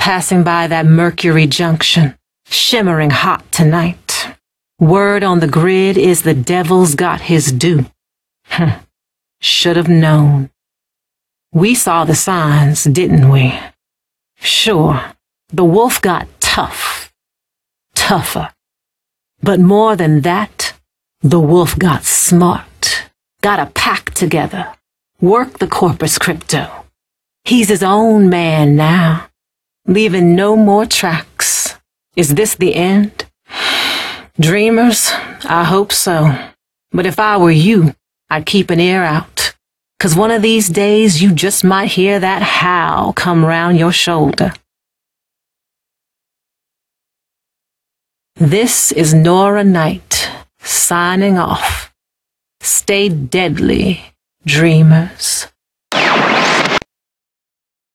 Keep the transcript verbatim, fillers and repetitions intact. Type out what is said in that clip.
passing by that Mercury Junction, shimmering hot tonight. Word on the grid is the devil's got his due. Hm. Should have known. We saw the signs, didn't we? Sure, the wolf got tough. Tougher. But more than that, the wolf got smart. Got a pack together. Worked the Corpus Crypto. He's his own man now. Leaving no more tracks. Is this the end? Dreamers, I hope so. But if I were you, I'd keep an ear out. 'Cause one of these days you just might hear that howl come round your shoulder. This is Nora Knight, signing off. Stay deadly, dreamers.